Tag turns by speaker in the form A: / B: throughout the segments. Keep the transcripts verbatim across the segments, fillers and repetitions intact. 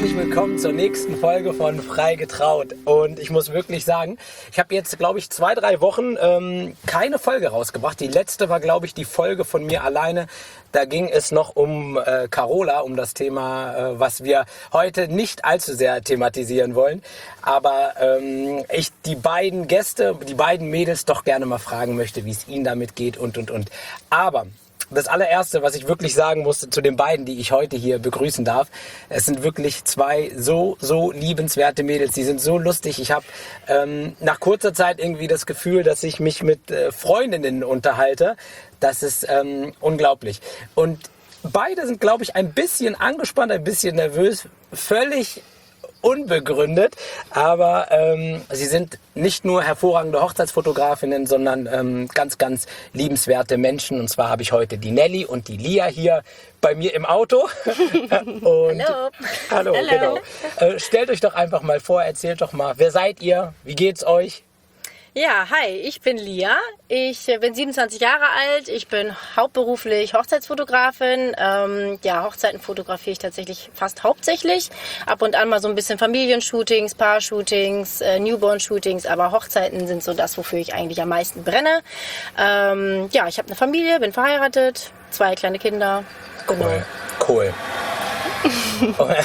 A: herzlich willkommen zur nächsten Folge von Frei getraut. Und ich muss wirklich sagen, ich habe jetzt, glaube ich, zwei, drei Wochen ähm, keine Folge rausgebracht. Die letzte war, glaube ich, die Folge von mir alleine. Da ging es noch um äh, Carola, um das Thema, äh, was wir heute nicht allzu sehr thematisieren wollen. Aber ähm, ich die beiden Gäste, die beiden Mädels doch gerne mal fragen möchte, wie es ihnen damit geht und, und, und. Aber das allererste, was ich wirklich sagen musste zu den beiden, die ich heute hier begrüßen darf, es sind wirklich zwei so, so liebenswerte Mädels. Die sind so lustig. Ich habe ähm, nach kurzer Zeit irgendwie das Gefühl, dass ich mich mit äh, Freundinnen unterhalte. Das ist ähm, unglaublich. Und beide sind, glaube ich, ein bisschen angespannt, ein bisschen nervös. Völlig unbegründet, aber ähm, sie sind nicht nur hervorragende Hochzeitsfotografinnen, sondern ähm, ganz, ganz liebenswerte Menschen. Und zwar habe ich heute die Nelly und die Lia hier bei mir im Auto. und,
B: hallo.
A: Hallo,
B: hallo.
A: Genau. Äh, stellt euch doch einfach mal vor, erzählt doch mal, wer seid ihr, wie geht's euch?
B: Ja, hi, ich bin Lia. Ich bin siebenundzwanzig Jahre alt. Ich bin hauptberuflich Hochzeitsfotografin. Ähm, ja, Hochzeiten fotografiere ich tatsächlich fast hauptsächlich. Ab und an mal so ein bisschen Familienshootings, Paar-Shootings, äh, Newborn-Shootings. Aber Hochzeiten sind so das, wofür ich eigentlich am meisten brenne. Ähm, ja, ich habe eine Familie, bin verheiratet, zwei kleine Kinder. Genau.
A: Cool. Cool.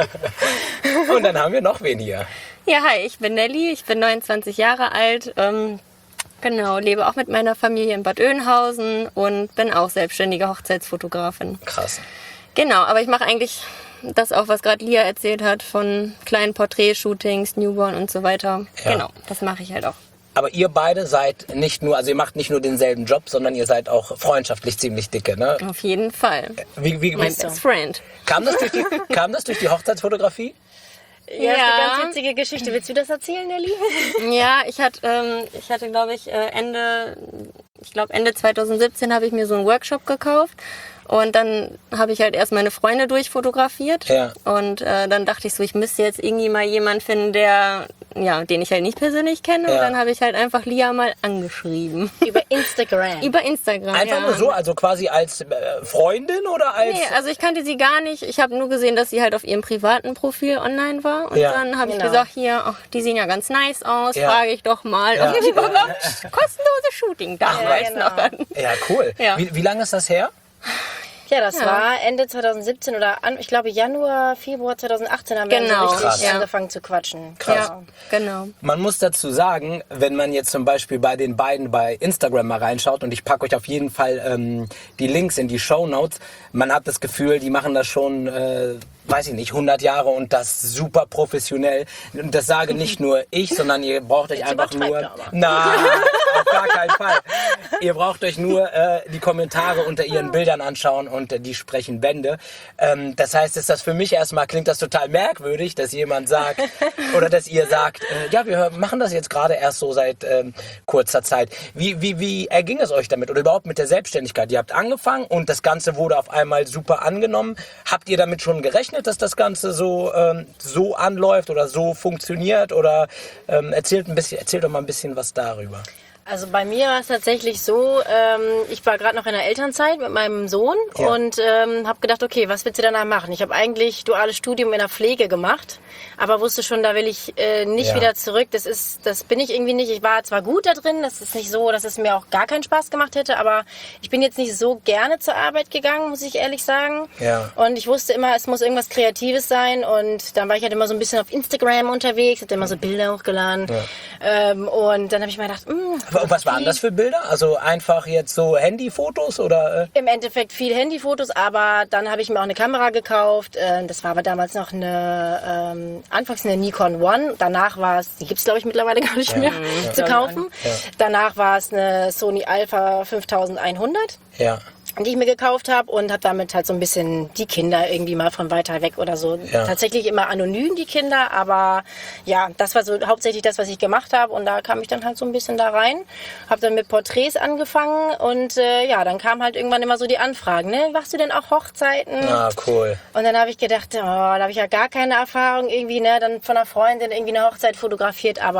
A: Und dann haben wir noch wen hier.
C: Ja, hi, ich bin Nelly, ich bin neunundzwanzig Jahre alt, ähm, genau, lebe auch mit meiner Familie in Bad Oeynhausen und bin auch selbstständige Hochzeitsfotografin.
A: Krass.
C: Genau, aber ich mache eigentlich das auch, was gerade Lia erzählt hat, von kleinen Porträtshootings, Newborn und so weiter.
A: Ja.
C: Genau, das mache ich halt auch.
A: Aber ihr beide seid nicht nur, also ihr macht nicht nur denselben Job, sondern ihr seid auch freundschaftlich ziemlich dicke, ne?
C: Auf jeden Fall.
A: Wie, wie,
C: Mein
A: wie,
C: best friend.
A: kam, das durch die, kam das durch die Hochzeitsfotografie?
B: Ja, das ist
C: Ja.
B: eine ganz witzige Geschichte. Willst du das erzählen, Nelly?
C: Ja, ich hatte, ähm, ich hatte, glaube ich, äh, Ende, ich glaube Ende zwanzig siebzehn habe ich mir so einen Workshop gekauft. Und dann habe ich halt erst meine Freunde durchfotografiert.
A: Ja.
C: Und äh, dann dachte ich so, ich müsste jetzt irgendwie mal jemanden finden, der, ja, den ich halt nicht persönlich kenne.
A: Ja.
C: Und dann habe ich halt einfach Lia mal angeschrieben.
B: Über Instagram.
C: Über Instagram,
A: Einfach
C: ja.
A: nur so, also quasi als äh, Freundin oder als...
C: Nee, also ich kannte sie gar nicht. Ich habe nur gesehen, dass sie halt auf ihrem privaten Profil online war. Und
A: Ja.
C: dann habe ich
B: Genau.
C: gesagt, hier, ach, die sehen ja ganz nice aus.
A: Ja.
C: Frage ich doch mal,
A: Ja.
C: ob die überhaupt kostenlose Shooting da
B: Ja,
C: weiß
B: genau.
C: noch an.
A: Ja, cool.
C: Ja.
A: Wie, wie lange ist das her?
B: Ja, das
C: Ja.
B: war Ende zwanzig siebzehn oder an, ich glaube Januar, Februar zwanzig achtzehn haben wir
C: Genau.
B: dann so richtig
A: Krass.
C: Ja.
B: angefangen zu quatschen.
A: Krass.
B: Genau.
C: Genau.
A: Man muss dazu sagen, wenn man jetzt zum Beispiel bei den beiden bei Instagram mal reinschaut, und ich packe euch auf jeden Fall ähm, die Links in die Shownotes, man hat das Gefühl, die machen das schon, äh, weiß ich nicht, hundert Jahre und das super professionell. Und das sage nicht nur ich, sondern ihr braucht euch
B: Jetzt
A: einfach
B: übertreibt
A: nur...
B: er aber.
A: Nein, auf gar keinen Fall. Ihr braucht euch nur äh, die Kommentare unter ihren Bildern anschauen und äh, die sprechen Bände. Ähm, das heißt, ist das für mich erstmal, klingt das total merkwürdig, dass jemand sagt, oder dass ihr sagt, äh, ja, wir machen das jetzt gerade erst so seit ähm, kurzer Zeit. Wie, wie, wie erging es euch damit oder überhaupt mit der Selbstständigkeit? Ihr habt angefangen und das Ganze wurde auf einmal super angenommen. Habt ihr damit schon gerechnet, dass das Ganze so, ähm, so anläuft oder so funktioniert? Oder ähm, erzählt, ein bisschen, erzählt doch mal ein bisschen was darüber.
B: Also bei mir war es tatsächlich so, ähm, ich war gerade noch in der Elternzeit mit meinem Sohn
A: Ja.
B: und ähm, habe gedacht, okay, was willst du danach machen? Ich habe eigentlich duales Studium in der Pflege gemacht, aber wusste schon, da will ich äh, nicht
A: Ja.
B: wieder zurück. Das ist, das bin ich irgendwie nicht. Ich war zwar gut da drin, das ist nicht so, dass es mir auch gar keinen Spaß gemacht hätte, aber ich bin jetzt nicht so gerne zur Arbeit gegangen, muss ich ehrlich sagen.
A: Ja.
B: Und ich wusste immer, es muss irgendwas Kreatives sein und dann war ich halt immer so ein bisschen auf Instagram unterwegs, hatte immer so Bilder hochgeladen ähm, und dann habe ich mir gedacht, mh,
A: Aber was waren das für Bilder? Also einfach jetzt so Handyfotos oder? Äh?
B: Im Endeffekt viel Handyfotos, aber dann habe ich mir auch eine Kamera gekauft. Äh, Das war aber damals noch eine, ähm, anfangs eine Nikon One. Danach war es, die gibt es glaube ich mittlerweile gar nicht mehr zu kaufen.
A: Ja.
B: Danach war es eine Sony Alpha fünftausendeinhundert.
A: Ja.
B: Die ich mir gekauft habe und habe damit halt so ein bisschen die Kinder irgendwie mal von weiter weg oder so.
A: Ja.
B: Tatsächlich immer anonym, die Kinder, aber ja, das war so hauptsächlich das, was ich gemacht habe und da kam ich dann halt so ein bisschen da rein. Habe dann mit Porträts angefangen und äh, ja, dann kam halt irgendwann immer so die Anfragen, ne, machst du denn auch Hochzeiten?
A: Ah, cool.
B: Und dann habe ich gedacht, oh, da habe ich ja gar keine Erfahrung irgendwie, ne, dann von einer Freundin irgendwie eine Hochzeit fotografiert, aber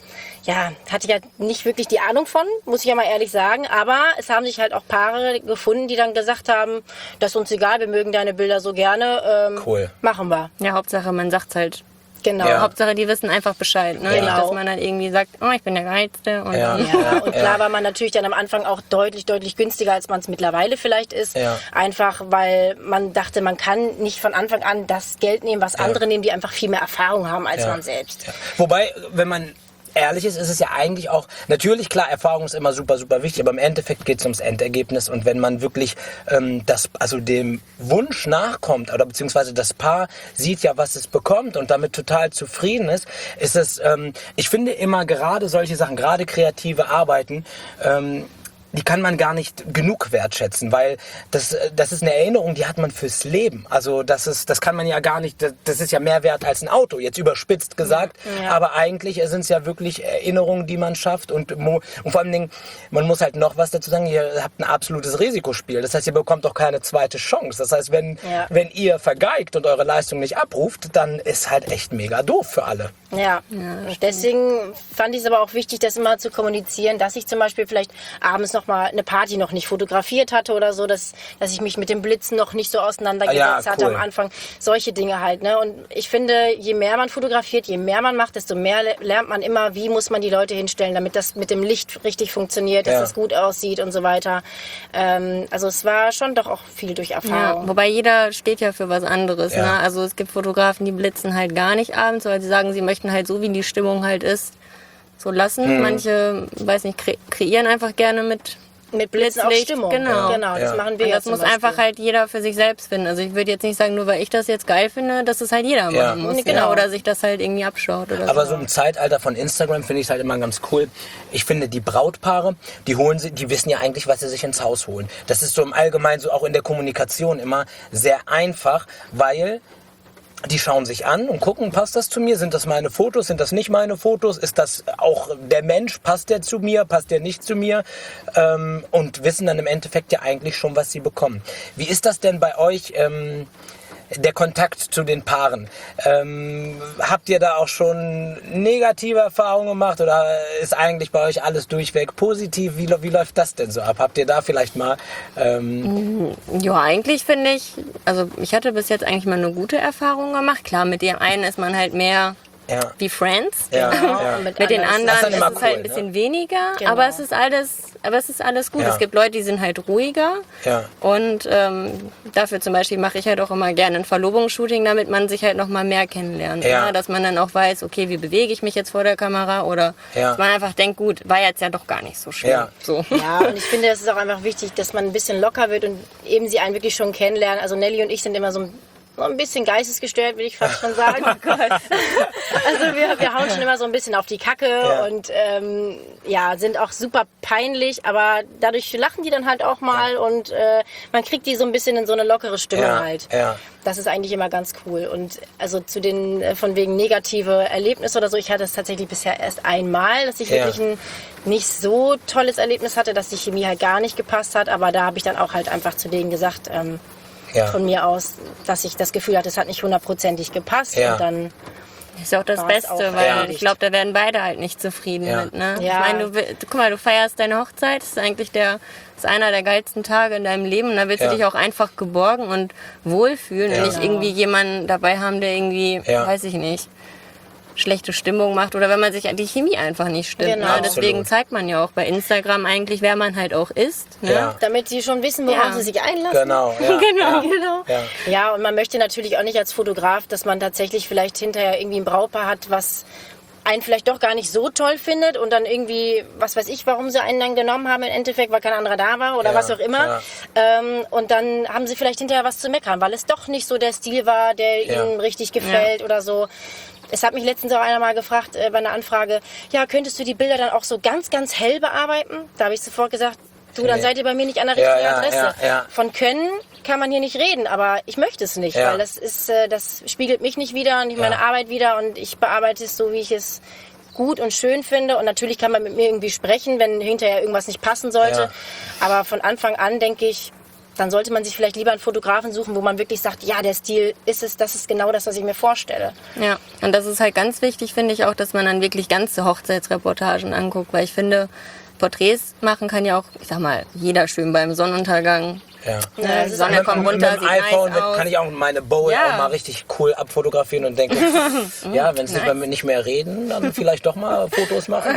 B: ja, hatte ich ja nicht wirklich die Ahnung von, muss ich ja mal ehrlich sagen. Aber es haben sich halt auch Paare gefunden, die dann gesagt haben, das ist uns egal, wir mögen deine Bilder so gerne. Ähm,
A: Cool.
B: Machen wir.
C: Ja, Hauptsache, man sagt's halt.
B: Genau.
A: Ja.
C: Hauptsache, die wissen einfach Bescheid. Ne?
B: Genau.
C: Nicht, dass man dann irgendwie sagt, oh, ich bin der Geilste. Und
A: Ja.
C: dann,
B: Ja, und klar war man natürlich dann am Anfang auch deutlich, deutlich günstiger, als man es mittlerweile vielleicht ist.
A: Ja.
B: Einfach, weil man dachte, man kann nicht von Anfang an das Geld nehmen, was andere nehmen, die einfach viel mehr Erfahrung haben als
A: Ja.
B: man selbst.
A: Ja. Wobei, wenn man ehrlich ist, ist es ja eigentlich auch, natürlich klar, Erfahrung ist immer super, super wichtig, aber im Endeffekt geht es ums Endergebnis und wenn man wirklich ähm, das, also dem Wunsch nachkommt oder beziehungsweise das Paar sieht ja, was es bekommt und damit total zufrieden ist, ist es, ähm, ich finde immer gerade solche Sachen, gerade kreative Arbeiten, ähm, die kann man gar nicht genug wertschätzen, weil das, das ist eine Erinnerung, die hat man fürs Leben. Also das ist, das kann man ja gar nicht, das, das ist ja mehr wert als ein Auto, jetzt überspitzt gesagt.
B: Ja.
A: Aber eigentlich sind es ja wirklich Erinnerungen, die man schafft und, und vor allen Dingen, man muss halt noch was dazu sagen, ihr habt ein absolutes Risikospiel. Das heißt, ihr bekommt auch keine zweite Chance. Das heißt, wenn,
B: Ja.
A: wenn ihr vergeigt und eure Leistung nicht abruft, dann ist halt echt mega doof für alle.
B: Ja, und deswegen fand ich es aber auch wichtig, das immer zu kommunizieren, dass ich zum Beispiel vielleicht abends noch mal eine Party noch nicht fotografiert hatte oder so, dass, dass ich mich mit dem Blitzen noch nicht so auseinandergesetzt
A: Ja,
B: hatte
A: cool.
B: am Anfang. Solche Dinge halt. Ne? Und ich finde, je mehr man fotografiert, je mehr man macht, desto mehr le- lernt man immer, wie muss man die Leute hinstellen, damit das mit dem Licht richtig funktioniert, dass
A: Ja.
B: das gut aussieht und so weiter. Ähm, also es war schon doch auch viel durch
C: ja,
B: Erfahrung.
C: wobei jeder steht ja für was anderes.
A: Ja.
C: Ne? Also es gibt Fotografen, die blitzen halt gar nicht abends, weil sie sagen, sie möchten halt so, wie die Stimmung halt ist, so lassen.
A: Hm.
C: Manche, weiß nicht, kre kreieren einfach gerne mit
B: Mit Blitzen auf
C: Blitzlicht,
B: Stimmung.
C: genau.
B: genau das
A: Ja.
B: machen wir
C: Und
B: ja
C: das
B: zum
C: muss
B: Beispiel.
C: einfach halt jeder für sich selbst finden. Also ich würde jetzt nicht sagen, nur weil ich das jetzt geil finde, dass es halt jeder
A: Ja.
C: machen muss.
B: Nee,
C: Ja.
B: genau.
C: Oder sich das halt irgendwie abschaut. Oder
A: Aber
C: so.
A: so im Zeitalter von Instagram finde ich es halt immer ganz cool. Ich finde, die Brautpaare, die holen sie, die wissen ja eigentlich, was sie sich ins Haus holen. Das ist so im Allgemeinen, so auch in der Kommunikation immer sehr einfach, weil die schauen sich an und gucken, passt das zu mir? Sind das meine Fotos? Sind das nicht meine Fotos? Ist das auch der Mensch? Passt der zu mir? Passt der nicht zu mir? Ähm, und wissen dann im Endeffekt ja eigentlich schon, was sie bekommen. Wie ist das denn bei euch? Ähm, der Kontakt zu den Paaren. Ähm, habt ihr da auch schon negative Erfahrungen gemacht oder ist eigentlich bei euch alles durchweg positiv? Wie, wie läuft das denn so ab? Habt ihr da vielleicht mal... Ähm,
C: Ja, eigentlich finde ich, also ich hatte bis jetzt eigentlich mal eine gute Erfahrung gemacht. Klar, mit dem einen ist man halt mehr
A: ja,
C: wie Friends.
A: ja,
B: Genau,
A: ja.
B: und
C: Mit den
B: anderen-
A: Das ist
C: anderen
A: dann
C: ist
A: immer
C: es halt
A: cool,
C: ein bisschen
A: ne?
C: weniger,
B: Genau.
C: aber es ist alles, aber es ist alles gut.
A: Ja.
C: Es gibt Leute, die sind halt ruhiger.
A: Ja.
C: Und ähm, dafür zum Beispiel mache ich halt auch immer gerne ein Verlobungsshooting, damit man sich halt noch mal mehr kennenlernt.
A: Ja.
C: Ne? Dass man dann auch weiß, okay, wie bewege ich mich jetzt vor der Kamera oder
A: Ja.
C: dass man einfach denkt, gut, war jetzt ja doch gar nicht so schlimm.
A: Ja.
C: So.
B: Ja, und ich finde, es ist auch einfach wichtig, dass man ein bisschen locker wird und eben sie einen wirklich schon kennenlernen. Also Nelly und ich sind immer so ein, so ein bisschen geistesgestört, will ich fast schon sagen. Also wir, wir hauen schon immer so ein bisschen auf die Kacke
A: Ja.
B: und ähm, ja, sind auch super peinlich, aber dadurch lachen die dann halt auch mal und äh, man kriegt die so ein bisschen in so eine lockere Stimmung
A: Ja,
B: halt.
A: ja.
B: Das ist eigentlich immer ganz cool. Und also zu den äh, von wegen negative Erlebnisse oder so, ich hatte es tatsächlich bisher erst einmal, dass ich
A: Ja.
B: wirklich ein nicht so tolles Erlebnis hatte, dass die Chemie halt gar nicht gepasst hat. Aber da habe ich dann auch halt einfach zu denen gesagt, ähm,
A: Ja.
B: von mir aus, dass ich das Gefühl hatte, es hat nicht hundertprozentig gepasst.
A: Ja.
B: Und dann
C: Ist ja auch das
B: War's
C: Beste,
B: auch
C: weil
B: erledigt.
C: ich glaube, da werden beide halt nicht zufrieden
A: Ja.
C: mit. Ne?
B: Ja.
C: Ich meine, du, will- du, guck mal, du feierst deine Hochzeit, das ist eigentlich der, das ist einer der geilsten Tage in deinem Leben. Und da willst
A: Ja.
C: du dich auch einfach geborgen und wohlfühlen
A: Ja.
C: und nicht irgendwie jemanden dabei haben, der irgendwie,
A: Ja.
C: weiß ich nicht, schlechte Stimmung macht oder wenn man sich die Chemie einfach nicht stimmt.
B: Genau.
C: Ne? Deswegen
A: Absolut.
C: zeigt man ja auch bei Instagram eigentlich, wer man halt auch ist. Ne?
A: Ja.
B: damit sie schon wissen, worauf
C: Ja.
B: sie sich einlassen.
A: Genau. Ja,
C: Genau.
B: Genau.
A: Ja.
B: Ja, und man möchte natürlich auch nicht als Fotograf, dass man tatsächlich vielleicht hinterher irgendwie ein Brautpaar hat, was einen vielleicht doch gar nicht so toll findet und dann irgendwie, was weiß ich, warum sie einen dann genommen haben im Endeffekt, weil kein anderer da war oder
A: Ja,
B: was auch immer.
A: ja.
B: Ähm, und dann haben sie vielleicht hinterher was zu meckern, weil es doch nicht so der Stil war, der
A: Ja.
B: ihnen richtig gefällt oder so. Es hat mich letztens auch einer mal gefragt äh, bei einer Anfrage, ja, könntest du die Bilder dann auch so ganz, ganz hell bearbeiten? Da habe ich sofort gesagt, du, dann
A: Nee.
B: seid ihr bei mir nicht an der
A: Ja,
B: richtigen
A: ja,
B: Adresse.
A: ja, ja.
B: Von können kann man hier nicht reden, aber ich möchte es nicht,
A: Ja.
B: weil das ist, äh, das spiegelt mich nicht wider und nicht meine
A: Ja.
B: Arbeit wider und ich bearbeite es so, wie ich es gut und schön finde und natürlich kann man mit mir irgendwie sprechen, wenn hinterher irgendwas nicht passen sollte,
A: Ja.
B: aber von Anfang an denke ich, dann sollte man sich vielleicht lieber einen Fotografen suchen, wo man wirklich sagt, ja, der Stil ist es, das ist genau das, was ich mir vorstelle.
C: Ja, und das ist halt ganz wichtig, finde ich auch, dass man dann wirklich ganze Hochzeitsreportagen anguckt, weil ich finde, Porträts machen kann ja auch, ich sag mal, jeder schön beim Sonnenuntergang.
A: Ja.
B: Ja,
C: Die Sonne
A: mit,
C: kommt
A: mit,
C: runter,
A: mit dem
C: sieht
A: iPhone
C: nice aus.
A: kann ich auch meine Bowl
C: Ja.
A: auch mal richtig cool abfotografieren und denke, ja, wenn sie
C: Nice.
A: bei mir nicht mehr reden, dann vielleicht doch mal Fotos machen.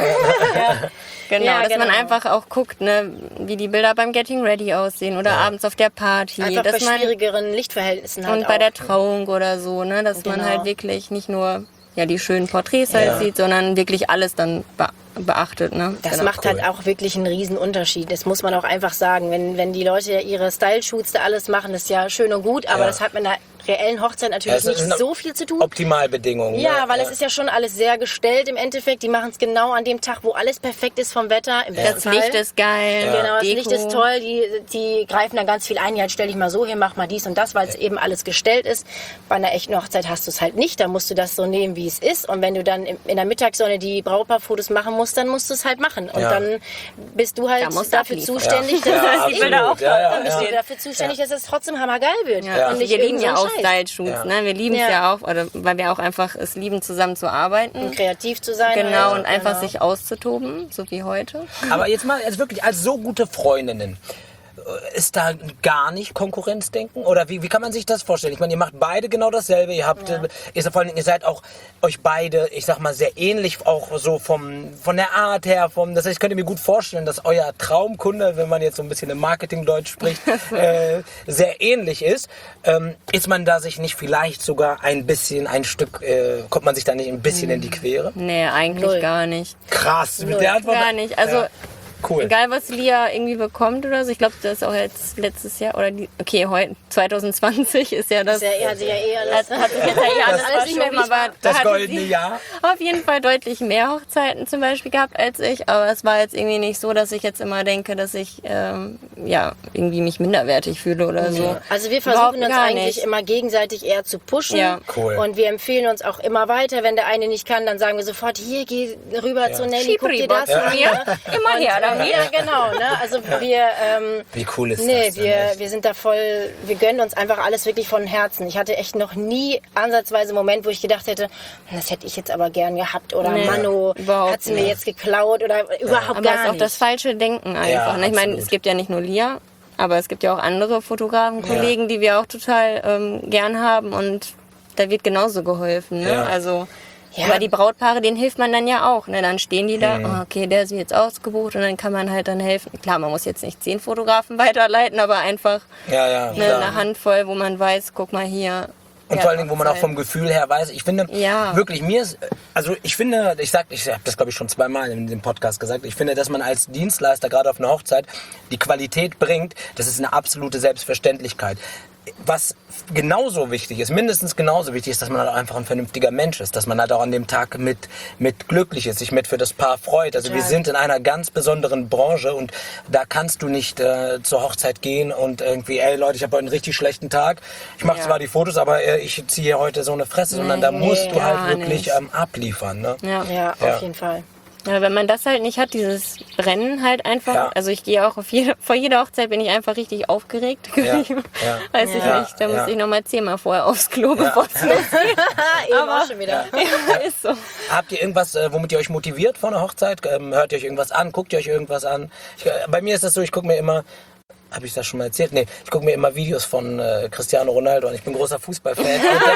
C: Genau,
B: Ja,
C: dass
B: genau.
C: man einfach auch guckt, ne, wie die Bilder beim Getting Ready aussehen oder abends auf der Party.
B: Einfach
C: dass
B: bei
C: man,
B: schwierigeren Lichtverhältnissen halt
C: und bei
B: auch.
C: der Trauung oder so, ne, dass man
B: Genau.
C: halt wirklich nicht nur ja, die schönen Porträts halt
A: Ja.
C: sieht, sondern wirklich alles dann be beachtet. Ne?
B: Das
C: Genau.
B: macht
A: cool.
B: halt auch wirklich einen riesen Unterschied. Das muss man auch einfach sagen. Wenn, wenn die Leute ihre Style-Shoots da alles machen, ist ja schön und gut, aber
A: Ja.
B: das hat mit einer reellen Hochzeit
A: Ja,
B: natürlich
A: es
B: nicht
A: sind
B: so viel zu tun.
A: Optimalbedingungen.
B: Ja,
A: ne?
B: weil es ist ja schon alles sehr gestellt im Endeffekt. Die machen es genau an dem Tag, wo alles perfekt ist vom Wetter. Im besten
C: Das
B: Fall.
C: Licht ist geil.
B: Genau, das
C: Deko.
B: Licht ist toll. Die, die greifen da ganz viel ein. Ja, stell dich mal so hin, mach mal dies und das, weil es eben alles gestellt ist. Bei einer echten Hochzeit hast du es halt nicht. Da musst du das so nehmen, wie es ist. Und wenn du dann im- in der Mittagssonne die Brautpaarfotos machen musst, dann musst du es halt machen. Und
A: Ja.
B: dann bist du halt
C: Da musst du
B: dafür
C: abliefern.
B: zuständig,
A: Ja.
B: dass
A: Ja,
B: das
A: absolut.
B: eben-
A: Ja, ja,
B: dann bist
A: ja.
B: du dafür zuständig, dass es trotzdem hammergeil wird.
C: Ja.
B: Und nicht
C: Wir lieben
B: irgend
C: ja
B: so
C: auch
B: ein Scheiß.
C: Style-Shoots,
A: Ja.
C: ne? Wir lieben es
B: Ja.
C: ja auch, oder, weil wir auch einfach es lieben, zusammen zu arbeiten.
B: Kreativ zu sein.
C: Genau,
B: halt.
C: und einfach
B: Genau.
C: sich auszutoben, so wie heute.
A: Aber jetzt mal, jetzt wirklich als so gute Freundinnen, äh, ist da gar nicht Konkurrenzdenken? Oder wie, wie kann man sich das vorstellen? Ich meine, ihr macht beide genau dasselbe. Ihr habt,
B: Ja.
A: äh, ihr, seid, vor allen Dingen, ihr seid auch euch beide, ich sag mal, sehr ähnlich, auch so vom, von der Art her. Vom, das heißt, ich könnte mir gut vorstellen, dass euer Traumkunde, wenn man jetzt so ein bisschen im Marketingdeutsch spricht, äh, sehr ähnlich ist. Ähm, ist man da sich nicht vielleicht sogar ein bisschen, ein Stück, äh, kommt man sich da nicht ein bisschen in die Quere?
C: Nee, eigentlich
B: Null.
C: gar nicht.
A: Krass, mit
B: Null.
A: der Antwort.
C: Gar nicht. Also,
A: Ja. Cool.
C: egal was Lia irgendwie bekommt oder so, ich glaube, das ist auch jetzt letztes Jahr, oder die, okay, heute, zwanzig zwanzig ist ja das.
B: Ja, er hat sich ja eh alles.
C: Hat, hat sich jetzt ja eh alles
B: alles nicht mehr
C: verschoben,
B: wie ich
C: aber da
A: Das
C: hatte
A: goldene
C: sie
A: Jahr.
C: auf jeden Fall deutlich mehr Hochzeiten zum Beispiel gehabt als ich, aber es war jetzt irgendwie nicht so, dass ich jetzt immer denke, dass ich ähm, ja irgendwie mich minderwertig fühle oder so.
B: Also wir
C: Überhaupt
B: versuchen uns
C: gar
B: eigentlich
C: nicht.
B: immer gegenseitig eher zu pushen.
C: Ja.
A: Cool.
B: Und wir empfehlen uns auch immer weiter. Wenn der eine nicht kann, dann sagen wir sofort, hier, geh rüber zu Nelly, guck dir das
C: von
B: an.
C: mir,
B: ne?
C: immer her damit.
B: Ja, genau. Ne? Also wir, ähm,
A: Wie cool ist
B: nee,
A: das denn,
B: wir,
A: echt?
B: wir sind da voll, wir gönnen uns einfach alles wirklich von Herzen. Ich hatte echt noch nie ansatzweise einen Moment, wo ich gedacht hätte, das hätte ich jetzt aber gern gehabt. Oder
C: Nee,
B: Mano,
C: überhaupt
B: hat sie mir
C: nicht.
B: jetzt geklaut oder überhaupt
C: Aber
B: gar
C: es ist auch
B: nicht.
C: das falsche Denken einfach.
A: Ja,
C: ne? Ich meine,
A: absolut.
C: es gibt ja nicht nur Lia, aber es gibt ja auch andere Fotografen, Kollegen, die wir auch total ähm, gern haben und da wird genauso geholfen. Ne?
A: Ja.
C: Also,
B: Ja.
C: aber die Brautpaare, denen hilft man dann ja auch. Ne? Dann stehen die da, oh, okay, der ist jetzt ausgebucht und dann kann man halt dann helfen. Klar, man muss jetzt nicht zehn Fotografen weiterleiten, aber einfach
A: Ja, ja,
C: ne,
A: klar.
C: eine Handvoll, wo man weiß, guck mal hier.
A: Und
C: ja,
A: vor allen Dingen, wo man auch
C: Hochzeit.
A: vom Gefühl her weiß, ich finde,
C: Ja.
A: wirklich, mir ist, also ich finde, ich sag, ich habe das glaube ich schon zweimal in dem Podcast gesagt, ich finde, dass man als Dienstleister, gerade auf einer Hochzeit, die Qualität bringt, das ist eine absolute Selbstverständlichkeit. Was genauso wichtig ist, mindestens genauso wichtig ist, dass man halt auch einfach ein vernünftiger Mensch ist, dass man halt auch an dem Tag mit, mit glücklich ist, sich mit für das Paar freut. Also wir
B: Total.
A: sind in einer ganz besonderen Branche und da kannst du nicht äh, zur Hochzeit gehen und irgendwie, ey Leute, ich habe heute einen richtig schlechten Tag. Ich mache
C: Ja.
A: zwar die Fotos, aber äh, ich ziehe heute so eine Fresse, sondern da musst du
C: gar
A: halt wirklich
C: nicht.
A: ähm, abliefern. Ne?
C: Ja.
B: Ja,
A: Ja.
B: auf jeden Fall.
C: Ja, wenn man das halt nicht hat, dieses Brennen halt einfach.
A: Ja.
C: Also ich gehe auch auf jede, vor jeder Hochzeit bin ich einfach richtig aufgeregt.
A: Ja, ja.
C: Weiß ich
A: Ja,
C: nicht. Da
A: ja.
C: muss ich nochmal zehnmal vorher aufs Klo, bevor es losgeht.
B: Eben auch schon wieder.
C: Ja, ist so.
A: Habt ihr irgendwas, äh, womit ihr euch motiviert vor einer Hochzeit? Ähm, hört ihr euch irgendwas an? Guckt ihr euch irgendwas an? Ich, äh, bei mir ist das so, ich gucke mir immer, habe ich das schon mal erzählt? Nee, ich gucke mir immer Videos von äh, Cristiano Ronaldo an. Ich bin großer Fußballfan.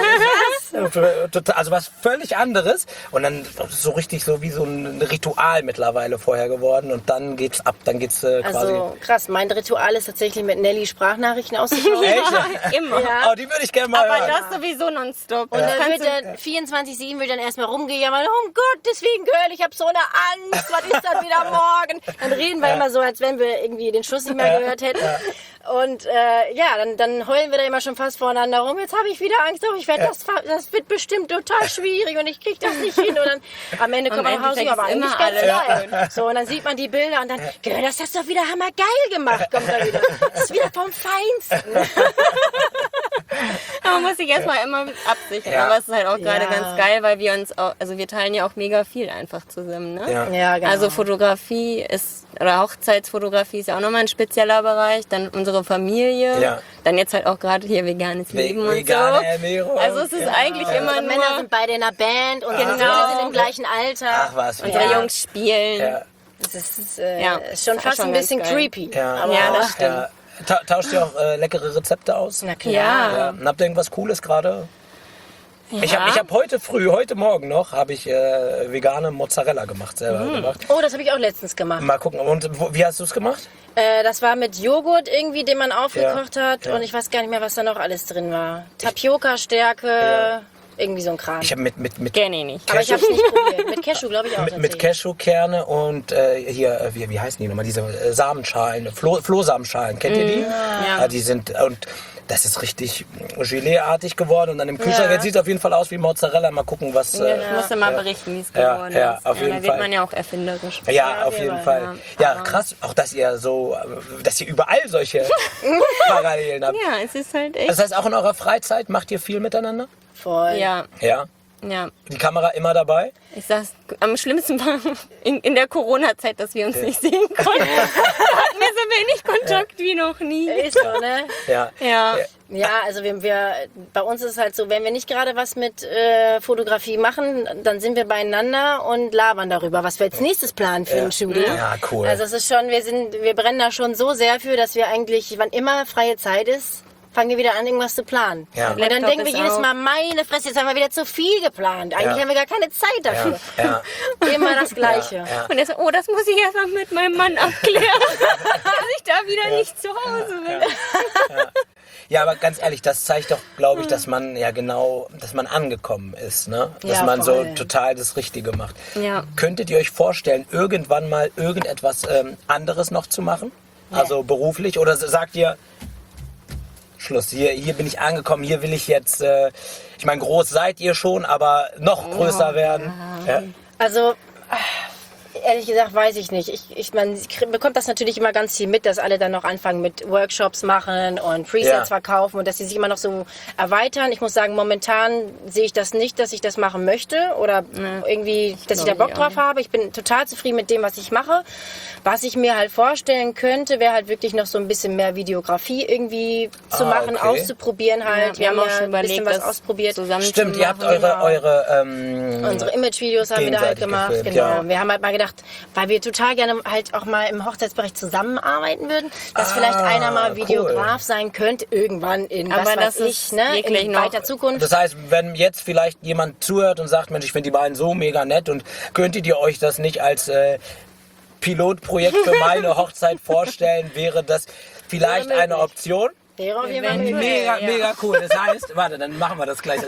A: Und dann- total- also was völlig anderes. Und dann so richtig so wie so ein Ritual mittlerweile vorher geworden. Und dann geht's ab, dann geht's äh, quasi...
B: Also krass, mein Ritual ist tatsächlich mit Nelly Sprachnachrichten auszutauschen.
A: Echt?
C: Immer.
B: Ja.
A: Oh, die würde ich gerne mal
C: Aber
A: hören.
C: das sowieso nonstop.
B: Und
C: Das
B: dann
C: kannst
B: wird
C: du-
B: dann vierundzwanzig sieben wird dann erstmal rumgejammert, um Gottes Willen, Girl, ich habe so eine Angst, was ist das wieder morgen? Dann reden wir immer so, als wenn wir irgendwie den Schuss nicht mehr gehört hätten. Und äh, ja, dann, dann heulen wir da immer schon fast voreinander rum. Jetzt habe ich wieder Angst, oh, ich werd das, ver- das wird bestimmt total schwierig und ich krieg das nicht hin. Und dann am Ende kommt man nach Hause,
C: Endeffekt
B: ja, aber
C: ist
B: eigentlich
C: immer
B: ganz
C: alles
B: geil. So, und dann sieht man die Bilder und dann, Girl, das hast du doch wieder hammergeil gemacht, kommt da wieder. Das ist wieder vom Feinsten.
C: Man muss sich erstmal immer absichern.
A: Ja.
C: Aber es ist halt auch gerade
B: Ja.
C: ganz geil, weil wir uns auch, also wir teilen ja auch mega viel einfach zusammen, ne?
A: Ja.
B: Ja, genau.
C: Also Fotografie ist, oder Hochzeitsfotografie ist ja auch nochmal ein spezieller Bereich. Dann unsere Familie.
A: Ja.
C: Dann jetzt halt auch gerade hier veganes Leben und
A: Vegane
C: so.
A: Ernährung.
C: Also es ist
A: Ja.
C: eigentlich immer
B: Unsere
C: nur,
B: Männer sind beide in einer Band und unsere
C: Genau.
B: Söhne sind im gleichen Alter.
A: Ach was.
C: unsere
B: Ja.
C: Jungs spielen.
A: Ja.
B: Das ist, äh,
C: Ja,
B: ist schon
C: ist
B: fast
C: schon
B: ein bisschen
C: ganz geil.
B: creepy.
A: Ja.
B: Aber
C: Ja, das stimmt.
A: Ja. Ta tauscht ihr auch äh, leckere Rezepte aus?
B: Na klar.
C: Ja.
A: Ja. Und habt ihr irgendwas Cooles gerade?
C: Ja.
A: Ich habe ich hab heute früh, heute Morgen noch, habe ich äh, vegane Mozzarella gemacht, selber
C: Mhm.
A: gemacht.
B: Oh, das habe ich auch letztens gemacht.
A: Mal gucken. Und wo, wie hast du es gemacht?
B: Äh, das war mit Joghurt irgendwie, den man aufgekocht
A: Ja,
B: hat.
A: ja.
B: Und ich weiß gar nicht mehr, was da noch alles drin war. Tapioca-Stärke,
A: Ja.
B: irgendwie so ein Kram.
A: Ich habe mit, mit, mit,
C: Kenn ich nicht.
B: Aber ich habe es nicht probiert. Mit Cashew, glaube ich, auch.
A: mit, mit
B: tatsächlich.
A: Cashewkerne und äh, hier, äh, wie, wie heißen die nochmal, diese äh, Samenschalen, Floh, Flohsamenschalen, kennt ihr die? Ja. Die sind, und das ist richtig Gelee-artig geworden und dann im Kühlschrank,
B: Ja.
A: jetzt sieht es auf jeden Fall aus wie Mozzarella, mal gucken, was...
C: Ja,
A: Äh,
C: ich musste mal berichten, wie es
A: Ja,
C: geworden
A: ja,
C: ist.
A: auf jeden
C: da wird
A: Fall.
C: man ja auch erfinderisch.
A: Ja,
B: Ja,
A: auf
B: auf
A: jeden
B: jeden
A: Fall.
C: Fall.
A: Ja,
C: Aber-
A: krass, auch dass ihr so, äh, dass ihr überall solche Parallelen habt.
C: Ja, es ist halt echt.
A: Das heißt, auch in eurer Freizeit macht ihr viel miteinander?
B: Voll.
C: Ja,
A: Ja.
C: ja.
A: Die Kamera immer dabei?
C: Ich sag's, am schlimmsten war in, in der Corona-Zeit, dass wir uns nicht sehen konnten. Da hatten wir so wenig Kontakt wie noch nie.
B: Ist so, ne?
A: Ja.
C: Ja.
B: Ja, also wir, wir, bei uns ist es halt so, wenn wir nicht gerade was mit äh, Fotografie machen, dann sind wir beieinander und labern darüber, was wir als nächstes planen für ein Shooting.
A: Ja, cool.
B: Also es ist schon, wir sind, wir brennen da schon so sehr für, dass wir eigentlich, wann immer freie Zeit ist, fangen wir wieder an, irgendwas zu planen.
A: Ja.
B: Und dann
C: Laptop
B: denken wir
C: ist
B: jedes
C: auch-
B: Mal, meine Fresse, jetzt haben wir wieder zu viel geplant. Eigentlich
A: Ja.
B: haben wir gar keine Zeit dafür.
A: Ja.
B: Immer das Gleiche.
A: Ja.
C: Und er so, oh, das muss ich erst mal mit meinem Mann abklären, dass ich da wieder nicht zu Hause bin.
A: Ja, aber ganz ehrlich, das zeigt doch, glaube ich, dass man ja genau, dass man angekommen ist, ne? Dass
B: Ja,
A: man
B: voll.
A: so total das Richtige macht.
C: Ja.
A: Könntet ihr euch vorstellen, irgendwann mal irgendetwas ähm, anderes noch zu machen? Also beruflich? Oder sagt ihr, Schluss, hier, hier bin ich angekommen, hier will ich jetzt, äh, ich meine, groß seid ihr schon, aber noch größer werden? Ja.
B: Also, ehrlich gesagt, weiß ich nicht. Ich, ich man bekommt das natürlich immer ganz viel mit, dass alle dann noch anfangen mit Workshops machen und Presets
A: Ja.
B: verkaufen und dass sie sich immer noch so erweitern. Ich muss sagen, momentan sehe ich das nicht, dass ich das machen möchte oder irgendwie, dass ich da
C: glaub
B: Bock
C: ich auch
B: drauf habe. Ich bin total zufrieden mit dem, was ich mache. Was ich mir halt vorstellen könnte, wäre halt wirklich noch so ein bisschen mehr Videografie irgendwie zu
A: Ah,
B: machen,
A: okay.
B: auszuprobieren halt.
C: wir haben auch
B: ja
C: schon
B: ein bisschen
C: überlegt,
B: was
C: das
B: ausprobiert.
C: zusammen
A: Stimmt,
C: zu
A: ihr habt
C: machen.
A: eure,
B: genau.
A: eure ähm,
B: Unsere Image-Videos haben wir da halt
A: gegenseitig
B: gemacht.
A: gefilmt,
B: Genau.
A: ja.
B: Wir haben halt mal gedacht, weil wir total gerne halt auch mal im Hochzeitsbereich zusammenarbeiten würden, dass
A: Ah,
B: vielleicht einer mal
A: cool.
B: Videograf sein könnte, irgendwann in
C: Aber
B: was
C: das
B: weiß
C: ist
B: ich, ne?
C: wirklich
B: In
C: noch-
B: weiter Zukunft.
A: Das heißt, wenn jetzt vielleicht jemand zuhört und sagt, Mensch, ich finde die beiden so mega nett und könntet ihr euch das nicht als äh, Pilotprojekt für meine Hochzeit vorstellen, wäre das vielleicht
B: Wäre
A: eine
B: möglich.
A: Option?
B: Wäre auf jeden Fall
C: Eventuell.
B: möglich.
A: Mega,
C: ja.
A: mega cool. Das heißt, warte, dann machen wir das gleich.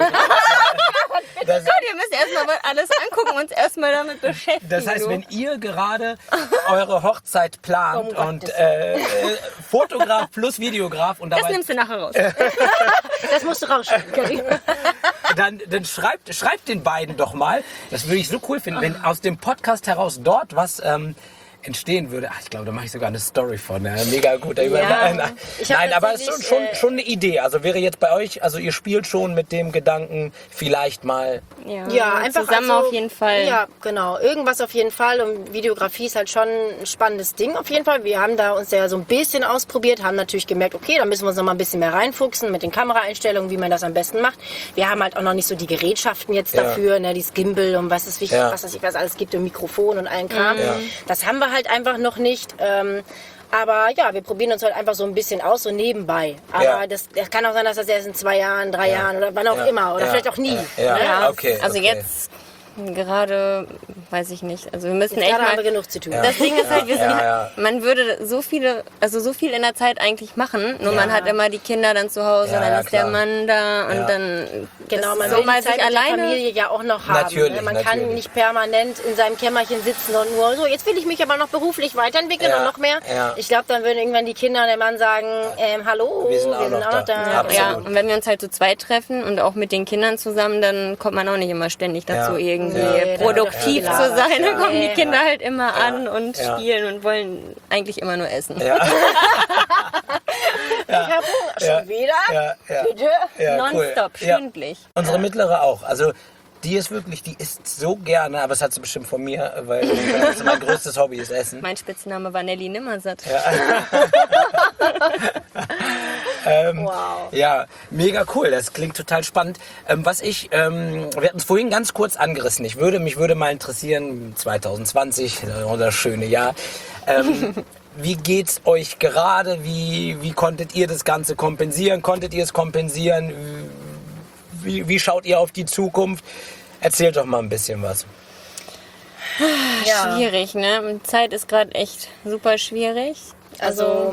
A: Das,
C: Gott, ihr müsst erstmal alles angucken und uns erstmal damit beschäftigen.
A: das heißt,
C: du.
A: wenn ihr gerade eure Hochzeit plant
B: Um
A: und
B: Gottes
A: äh, äh, Fotograf plus Videograf und
C: das
A: dabei,
C: nimmst du nachher raus.
B: Das musst du rausschneiden, Karin.
A: dann, dann schreibt, schreibt den beiden doch mal. Das würde ich so cool finden, wenn aus dem Podcast heraus dort was ähm, entstehen würde. Ach, ich glaube, da mache ich sogar eine Story von. Ja, mega gut.
B: Ja,
A: Nein,
B: ich hab
A: Nein aber es ist schon,
B: tatsächlich,
A: schon,
B: äh,
A: schon eine Idee. Also wäre jetzt bei euch, also ihr spielt schon mit dem Gedanken, vielleicht mal.
C: Ja,
B: Ja, einfach
C: zusammen
B: also,
C: auf jeden Fall.
B: Ja, genau. Irgendwas auf jeden Fall. Und Videografie ist halt schon ein spannendes Ding auf jeden Fall. Wir haben da uns ja so ein bisschen ausprobiert, haben natürlich gemerkt, okay, da müssen wir uns noch mal ein bisschen mehr reinfuchsen mit den Kameraeinstellungen, wie man das am besten macht. Wir haben halt auch noch nicht so die Gerätschaften jetzt
A: Ja.
B: dafür, ne, dieses Gimbal und was es,
A: Ja.
B: was es was alles gibt und Mikrofon und allen Kram.
A: Ja.
B: Das haben wir halt einfach noch nicht. Ähm, aber ja, wir probieren uns halt einfach so ein bisschen aus, so nebenbei. Aber
A: Ja.
B: das, das kann auch sein, dass das erst in zwei Jahren, drei
A: Ja.
B: Jahren oder wann auch
A: Ja.
B: immer oder
A: Ja.
B: vielleicht auch nie.
A: Ja.
B: Ne?
A: Ja. okay,
C: Also
A: okay.
C: jetzt gerade, weiß ich nicht. Also wir müssen
B: Jetzt
C: echt
B: gerade
C: mal.
B: haben wir genug zu tun.
A: Ja.
C: Das Ding ist halt, wir sind,
A: Ja, ja.
C: man würde so viele, also so viel in der Zeit eigentlich machen, nur
B: Ja.
C: man hat immer die Kinder dann zu Hause,
A: Ja,
C: dann
A: ja,
C: ist
A: klar.
C: der Mann da und
A: Ja.
C: dann
B: Genau,
C: das
B: man
C: ist
B: will
C: so mal
B: die Zeit
C: sich
B: mit der
C: alleine.
B: Familie ja auch noch haben.
A: Natürlich,
B: ne? Man
A: natürlich.
B: kann nicht permanent in seinem Kämmerchen sitzen und nur so, jetzt will ich mich aber noch beruflich weiterentwickeln
A: Ja,
B: und noch mehr.
A: ja.
B: Ich glaube, dann würden irgendwann die Kinder und der Mann sagen, ähm, hallo,
A: Wir sind auch noch da.
C: Ja,
A: Absolut.
C: ja, und wenn wir uns halt zu zweit treffen und auch mit den Kindern zusammen, dann kommt man auch nicht immer ständig dazu,
A: Ja.
C: irgendwie
A: Ja.
B: Nee, da
C: produktiv
B: wird
C: zu
B: viel
C: sein. Dann
B: gelabert,
C: kommen
B: ja.
C: die Kinder halt immer an und
A: Ja.
C: spielen und wollen eigentlich immer nur essen.
A: Ja.
B: Ich habe Hunger. Schon
A: Ja.
B: wieder?
A: Ja, ja.
B: Bitte?
A: Ja,
C: Nonstop,
A: cool. Ja.
C: stündlich.
A: Unsere mittlere auch. Also die ist wirklich, die isst so gerne, aber das hat sie bestimmt von mir, weil das mein größtes Hobby ist Essen.
C: Mein Spitzname war Nelly Nimmersatt.
A: ähm,
B: Wow.
A: Ja, mega cool. Das klingt total spannend. Ähm, was ich, ähm, wir hatten es vorhin ganz kurz angerissen. Ich würde, mich würde mal interessieren, zwanzig zwanzig, äh, das schöne Jahr. Ähm, Wie geht's euch gerade? Wie, wie konntet ihr das Ganze kompensieren? Konntet ihr es kompensieren? Wie, wie schaut ihr auf die Zukunft? Erzählt doch mal ein bisschen was.
B: Ja.
C: Schwierig, ne? Zeit ist gerade echt super schwierig.
B: Also,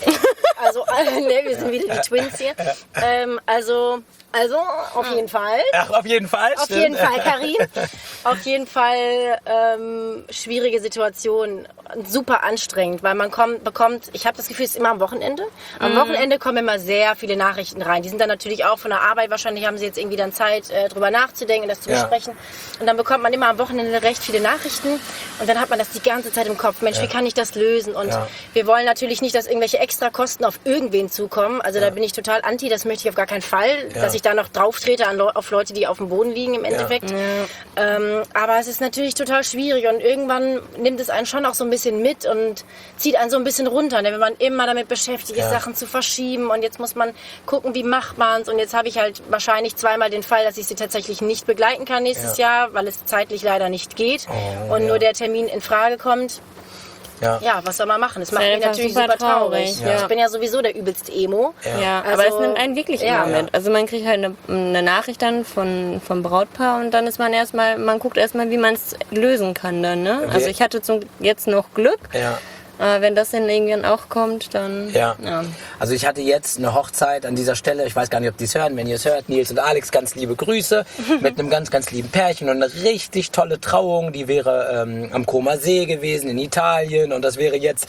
B: also, äh, ne, wir sind wieder die Twins hier. Ähm, also, also, auf jeden Fall.
A: Ach, auf jeden Fall.
B: Auf
A: stimmt.
B: jeden Fall, Karin. Auf jeden Fall ähm, schwierige Situation. Super anstrengend, weil man kommt, bekommt, ich habe das Gefühl, es ist immer am Wochenende. Am
C: Mhm.
B: Wochenende kommen immer sehr viele Nachrichten rein. Die sind dann natürlich auch von der Arbeit, wahrscheinlich haben sie jetzt irgendwie dann Zeit, äh, drüber nachzudenken, das zu
A: Ja.
B: besprechen. Und dann bekommt man immer am Wochenende recht viele Nachrichten und dann hat man das die ganze Zeit im Kopf. Mensch,
A: Ja.
B: wie kann ich das lösen? Und
A: Ja.
B: wir wollen natürlich nicht, dass irgendwelche Extrakosten auf irgendwen zukommen. Also da bin ich total anti, das möchte ich auf gar keinen Fall,
A: Ja.
B: dass ich da noch drauf trete an Leu- auf Leute, die auf dem Boden liegen im Endeffekt. Ähm, aber es ist natürlich total schwierig und irgendwann nimmt es einen schon auch so ein bisschen mit und zieht einen so ein bisschen runter, ne? Wenn man immer damit beschäftigt ist,
A: Ja.
B: Sachen zu verschieben und jetzt muss man gucken, wie macht man es und jetzt habe ich halt wahrscheinlich zweimal den Fall, dass ich sie tatsächlich nicht begleiten kann nächstes Jahr, weil es zeitlich leider nicht geht
A: Oh,
B: und
A: ja.
B: nur der Termin in Frage kommt.
A: Ja.
B: Ja, was soll man machen? Das macht
C: ist
B: mich
C: einfach
B: natürlich
C: super
B: super traurig.
C: traurig, ja.
B: Ich bin ja sowieso der übelste Emo.
C: Ja,
B: Also,
C: aber es nimmt einen wirklich
B: ja.
C: immer mit. Also man kriegt halt eine, eine Nachricht dann von, vom Brautpaar und dann ist man erstmal, man guckt erstmal, wie man es lösen kann dann, ne? Also ich hatte zum, jetzt noch Glück.
A: Ja.
C: Aber wenn das dann irgendwann auch kommt, dann...
A: Ja. Also ich hatte jetzt eine Hochzeit an dieser Stelle, ich weiß gar nicht, ob die es hören, wenn ihr es hört, Nils und Alex, ganz liebe Grüße, mit einem ganz, ganz lieben Pärchen und eine richtig tolle Trauung, die wäre ähm, am Comer See gewesen in Italien und das wäre jetzt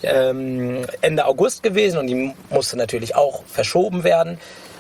A: ähm, Ende August gewesen und die musste natürlich auch verschoben werden.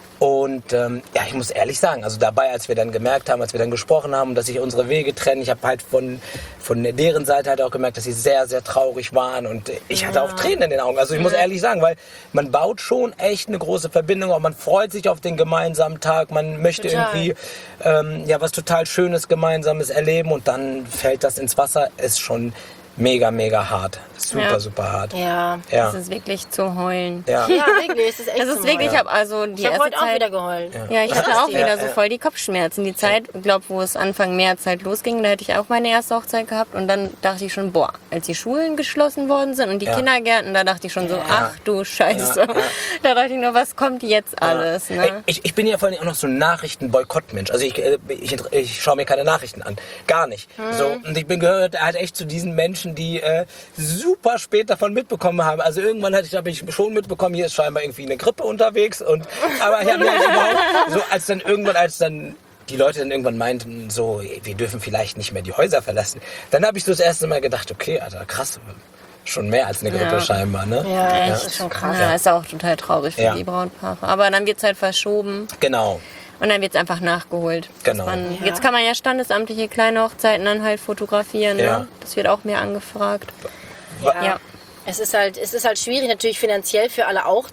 A: Und ähm, ja, ich muss ehrlich sagen, also dabei, als wir dann gemerkt haben, als wir dann gesprochen haben, dass sich unsere Wege trennen, ich habe halt von, von deren Seite halt auch gemerkt, dass sie sehr, sehr traurig waren und ich hatte auch Tränen in den Augen. Also ich muss ehrlich sagen, weil man baut schon echt eine große Verbindung, auch man freut sich auf den gemeinsamen Tag, man möchte
B: Total.
A: irgendwie ähm, ja was total Schönes Gemeinsames erleben und dann fällt das ins Wasser, ist schon mega, mega hart. Super,
C: Ja.
A: super hart.
B: Ja.
A: Ja.
C: Es ist wirklich zu heulen.
A: Ja.
B: Ja, wirklich. Es ist echt
C: Es ist
B: so
C: wirklich, ich
B: mal.
C: habe also die
B: Ich habe
C: erste
B: heute auch
C: Zeit...
B: wieder geheult.
C: Ja, ich hatte auch
B: Ja,
C: wieder so
A: ja.
C: voll die Kopfschmerzen. Die Zeit, ich glaube, wo es Anfang März halt losging, da hätte ich auch meine erste Hochzeit gehabt. Und dann dachte ich schon, boah, als die Schulen geschlossen worden sind und die
A: Ja.
C: Kindergärten, da dachte ich schon so, ach du Scheiße. Da dachte ich nur, was kommt jetzt alles?
A: Ey,
C: Ne?
A: Ich, ich bin ja vor allem auch noch so ein Nachrichtenboykottmensch. Also ich, äh, ich, ich schaue mir keine Nachrichten an. Gar nicht. So, und ich bin gehört halt echt zu diesen Menschen, die äh, super spät davon mitbekommen haben. Also irgendwann hatte ich, habe ich schon mitbekommen, hier ist scheinbar irgendwie eine Grippe unterwegs. Und, aber ich habe mir halt überhaupt, so als dann irgendwann, als dann die Leute dann irgendwann meinten, so, wir dürfen vielleicht nicht mehr die Häuser verlassen. Dann habe ich so das erste Mal gedacht, okay, Alter, krass, schon mehr als eine Grippe
C: Ja.
A: scheinbar, ne?
B: Ja, das ist schon krass.
C: Ja, ist auch total traurig für
A: Ja.
C: die Brautpaare. Aber dann wird es halt verschoben
A: Genau.
C: und dann wird es einfach nachgeholt.
A: Genau.
C: Dass Man,
B: Ja.
C: Jetzt kann man ja standesamtliche kleine Hochzeiten dann halt fotografieren.
A: Ja.
C: Ne? Das wird auch mehr angefragt.
B: Ja.
C: Ja.
B: Es ist halt, es ist halt schwierig, natürlich finanziell für alle auch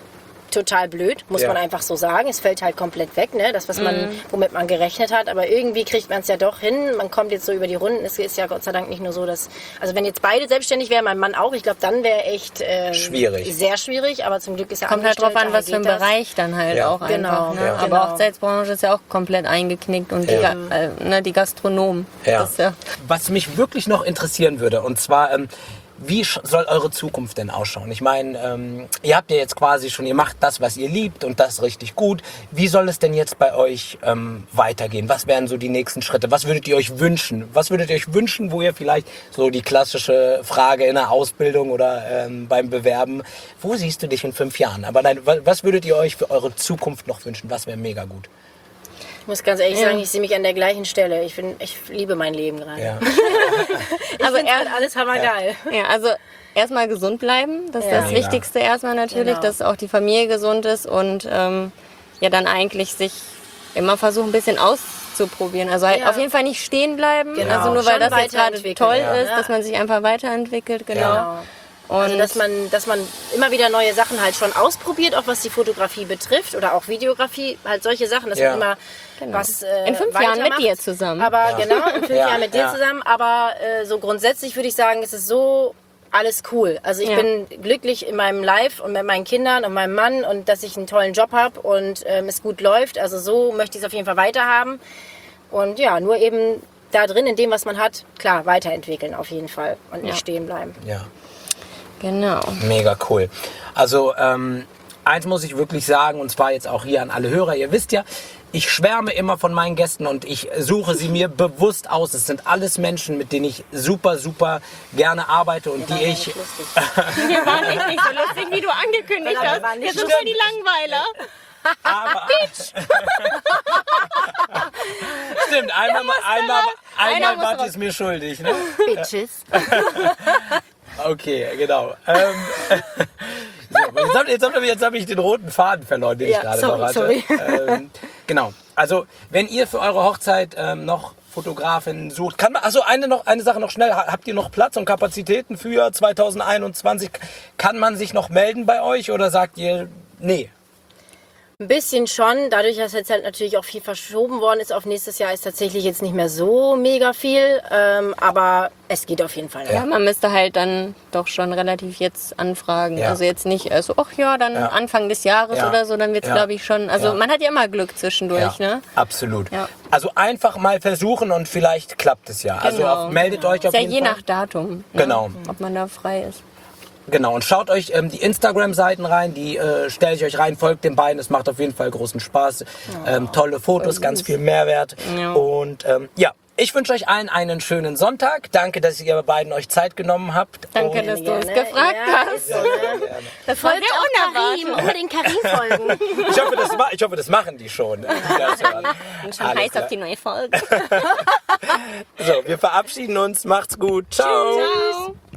B: total blöd, muss
A: Ja.
B: man einfach so sagen. Es fällt halt komplett weg, ne? Das, was man, womit man gerechnet hat. Aber irgendwie kriegt man es ja doch hin. Man kommt jetzt so über die Runden. Es ist ja Gott sei Dank nicht nur so, dass, also wenn jetzt beide selbstständig wären, mein Mann auch, ich glaube, dann wäre echt ähm,
A: Schwierig.
B: sehr schwierig. Aber zum Glück ist er
C: Kommt halt drauf an,
B: Angestellter,
C: was für ein
B: geht das.
C: Bereich dann halt
A: Ja.
C: auch
B: Genau,
C: einfach. Ne?
A: ja.
C: Aber
B: Genau.
C: Hochzeitsbranche ist ja auch komplett eingeknickt und die,
A: Ja.
C: Ga- äh, ne, die Gastronomen.
A: Ja.
C: Das ist ja
A: Was mich wirklich noch interessieren würde, und zwar, ähm, wie sch- soll eure Zukunft denn ausschauen? Ich meine, ähm, ihr habt ja jetzt quasi schon, ihr macht das, was ihr liebt und das richtig gut. Wie soll es denn jetzt bei euch ähm, weitergehen? Was wären so die nächsten Schritte? Was würdet ihr euch wünschen? Was würdet ihr euch wünschen, wo ihr vielleicht so die klassische Frage in der Ausbildung oder ähm, beim Bewerben, wo siehst du dich in fünf Jahren? Aber nein, wa- was würdet ihr euch für eure Zukunft noch wünschen? Was wäre mega gut?
B: Ich muss ganz ehrlich
C: Ja.
B: sagen, ich sehe mich an der gleichen Stelle. Ich, bin, ich liebe mein Leben gerade.
A: Ja.
B: Ich
C: Also
B: finde
C: er-
B: halt alles hammergeil.
C: Ja, also erstmal gesund bleiben, das ist
B: Ja.
C: das
A: Mega.
C: Wichtigste erstmal natürlich,
B: Genau.
C: dass auch die Familie gesund ist und ähm, ja dann eigentlich sich immer versuchen, ein bisschen auszuprobieren. Also halt
B: Ja.
C: auf jeden Fall nicht stehen bleiben,
B: Genau.
C: also nur weil
B: Schon
C: das jetzt gerade
B: weiterentwickeln,
C: toll
B: ja.
C: ist,
B: Ja.
C: dass man sich einfach weiterentwickelt, genau.
B: Genau.
C: Und
B: Also dass man, dass man immer wieder neue Sachen halt schon ausprobiert, auch was die Fotografie betrifft oder auch Videografie, halt solche Sachen, dass
A: Ja.
B: man immer
C: Genau.
B: was äh,
C: in fünf Jahren mit
B: weitermacht.
C: dir zusammen.
B: Aber genau, in fünf
A: Ja,
B: Jahren mit dir
A: ja.
B: zusammen. Aber äh, so grundsätzlich würde ich sagen, es ist so alles cool. Also ich
C: Ja.
B: bin glücklich in meinem Life und mit meinen Kindern und meinem Mann und dass ich einen tollen Job habe und ähm, es gut läuft. Also so möchte ich es auf jeden Fall weiterhaben. Und ja, nur eben da drin, in dem, was man hat, klar, weiterentwickeln auf jeden Fall und nicht
C: Ja.
B: stehen bleiben.
A: Ja.
C: Genau.
A: Mega cool. Also ähm, eins muss ich wirklich sagen, und zwar jetzt auch hier an alle Hörer. Ihr wisst ja, ich schwärme immer von meinen Gästen und ich suche sie mir bewusst aus. Es sind alles Menschen, mit denen ich super, super gerne arbeite und die ich...
C: Wir waren echt nicht so lustig, wie du angekündigt
B: Wir
C: hast.
B: waren nicht
C: Wir sind
A: so-
C: voll die Langweiler.
A: Aber, Stimmt, einmal, einmal,
C: Einer
A: einmal
C: muss
A: wart ihr
C: raus.
A: es mir schuldig. Ne?
B: Bitches.
A: Okay, genau. Ähm, so, jetzt habe jetzt hab, jetzt hab ich den roten Faden verloren, den
B: Ja,
A: ich gerade
B: sorry,
A: noch hatte.
B: sorry.
A: Ähm, genau. Also, wenn ihr für eure Hochzeit ähm, noch Fotografen sucht, kann man, also eine, noch, eine Sache noch schnell, Ha- habt ihr noch Platz und Kapazitäten für zwanzig einundzwanzig? Kann man sich noch melden bei euch oder sagt ihr, nee?
B: Ein bisschen schon, dadurch, dass jetzt halt natürlich auch viel verschoben worden ist auf nächstes Jahr, ist tatsächlich jetzt nicht mehr so mega viel, ähm, aber es geht auf jeden Fall.
C: Ja, man müsste halt dann doch schon relativ jetzt anfragen.
A: Ja.
C: Also jetzt nicht, also ach ja, dann
A: Ja.
C: Anfang des Jahres
A: Ja.
C: oder so, dann wird es
A: Ja.
C: glaube ich schon, also
A: Ja.
C: man hat ja immer Glück zwischendurch,
A: Ja,
C: ne?
A: absolut.
C: Ja.
A: Also einfach mal versuchen und vielleicht klappt es ja. Also
C: Genau.
A: auf, meldet euch auf
C: Ist ja
A: jeden
C: je
A: Fall.
C: nach Datum, ne?
A: Genau.
C: Ob man da frei ist.
A: Genau, und schaut euch ähm, die Instagram-Seiten rein, die äh, stelle ich euch rein, folgt den beiden, es macht auf jeden Fall großen Spaß. Ähm, tolle Fotos, ganz viel Mehrwert.
C: Ja.
A: Und ähm, ja, ich wünsche euch allen einen schönen Sonntag. Danke, dass ihr beiden euch Zeit genommen habt.
C: Danke,
A: Und,
C: dass du uns
B: Gerne.
C: gefragt
B: Ja,
C: hast.
B: ist so, ne?
C: Das war
B: Folgt
C: sehr
B: auch
C: unerwartet.
B: Karim, unbedingt Karim folgen.
A: ich, hoffe, das, ma- ich hoffe, das machen die schon. Die das hören.
C: Ich bin schon
A: Alles
C: heiß
A: klar.
C: auf die neue Folge.
A: So, wir verabschieden uns. Macht's gut. Ciao.
C: Ciao.